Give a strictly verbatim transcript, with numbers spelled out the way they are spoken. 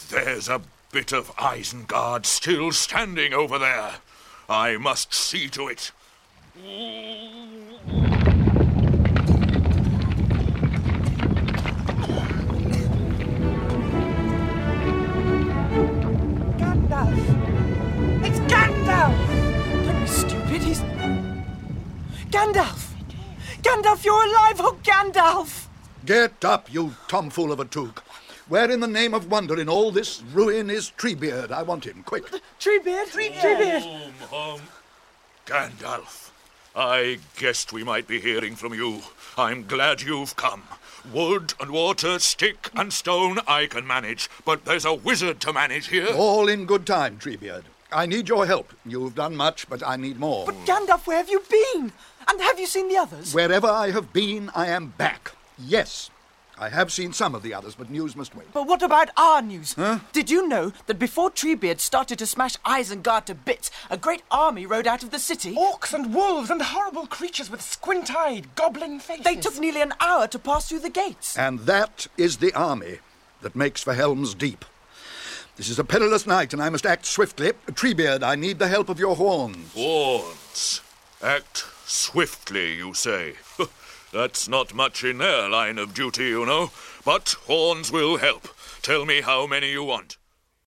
There's a bit of Isengard still standing over there. I must see to it. Gandalf! It's Gandalf! Don't be stupid, he's... Gandalf! Gandalf, you're alive! Oh, Gandalf! Get up, you tomfool of a Took. Where in the name of wonder in all this ruin is Treebeard? I want him, quick. Treebeard? Treebeard! Treebeard! Home, home. Gandalf, I guessed we might be hearing from you. I'm glad you've come. Wood and water, stick and stone I can manage, but there's a wizard to manage here. All in good time, Treebeard. I need your help. You've done much, but I need more. But Gandalf, where have you been? And have you seen the others? Wherever I have been, I am back. Yes, I have seen some of the others, but news must wait. But what about our news? Huh? Did you know that before Treebeard started to smash Isengard to bits, a great army rode out of the city? Orcs and wolves and horrible creatures with squint-eyed, goblin faces. They took nearly an hour to pass through the gates. And that is the army that makes for Helm's Deep. This is a perilous night, and I must act swiftly. Treebeard, I need the help of your horns. Horns. Act swiftly, you say. That's not much in their line of duty, you know. But horns will help. Tell me how many you want.